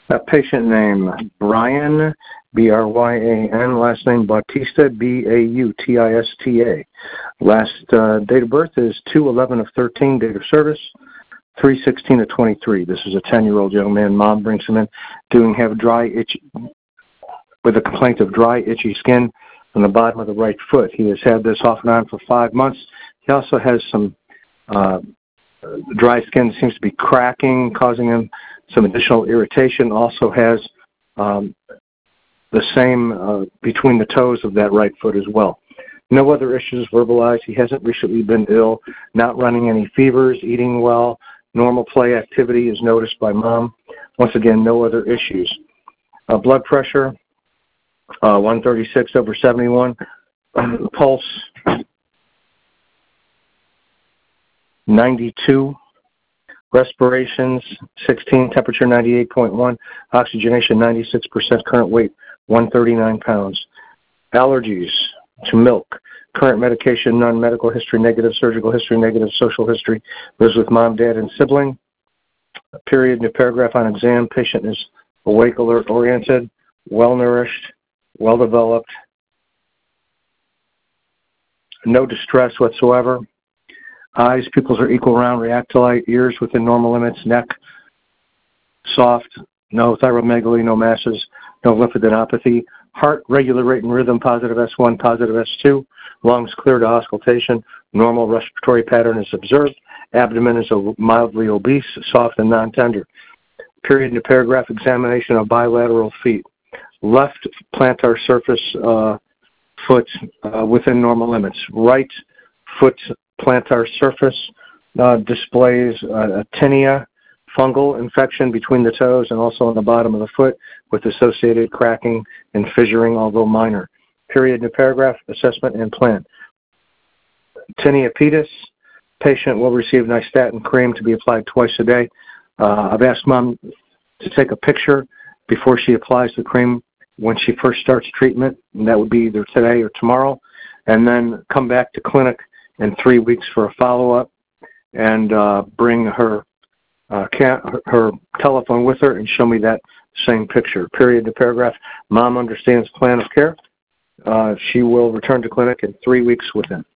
A patient name Bryan, B-R-Y-A-N, last name Bautista, B-A-U-T-I-S-T-A. Last date of birth is 2/11 of 13, date of service 3/16 of 23. This is a 10-year-old young man. Mom brings him in, with a complaint of dry, itchy skin on the bottom of the right foot. He has had this off and on for 5 months. He also has some dry skin, seems to be cracking, causing him some additional irritation. Also has the same between the toes of that right foot as well. No other issues verbalized. He hasn't recently been ill, not running any fevers, eating well. Normal play activity is noticed by Mom. Once again, no other issues. Blood pressure, 136/71. Pulse, 92. Respirations, 16. Temperature, 98.1. Oxygenation, 96%. Current weight, 139 pounds. Allergies to milk. Current medication, none. Medical history, negative. Surgical history, negative. Social history, lives with mom, dad, and sibling. Period, new paragraph on exam. Patient is awake, alert, oriented, well-nourished, well-developed. No distress whatsoever. Eyes, pupils are equal round, react to light. Ears within normal limits. Neck, soft. No thyromegaly, no masses, no lymphadenopathy. Heart, regular rate and rhythm, positive S1, positive S2. Lungs clear to auscultation. Normal respiratory pattern is observed. Abdomen is mildly obese, soft and non-tender. Period, new paragraph, examination of bilateral feet. Left plantar surface foot within normal limits. Right foot plantar surface displays a tinea, fungal infection between the toes and also on the bottom of the foot with associated cracking and fissuring, although minor. Period, new paragraph, assessment and plan. Tinea pedis, patient will receive nystatin cream to be applied twice a day. I've asked Mom to take a picture before she applies the cream when she first starts treatment, and that would be either today or tomorrow, and then come back to clinic in 3 weeks for a follow-up and bring her telephone with her and show me that same picture. Period, the paragraph. Mom understands plan of care. She will return to clinic in 3 weeks within.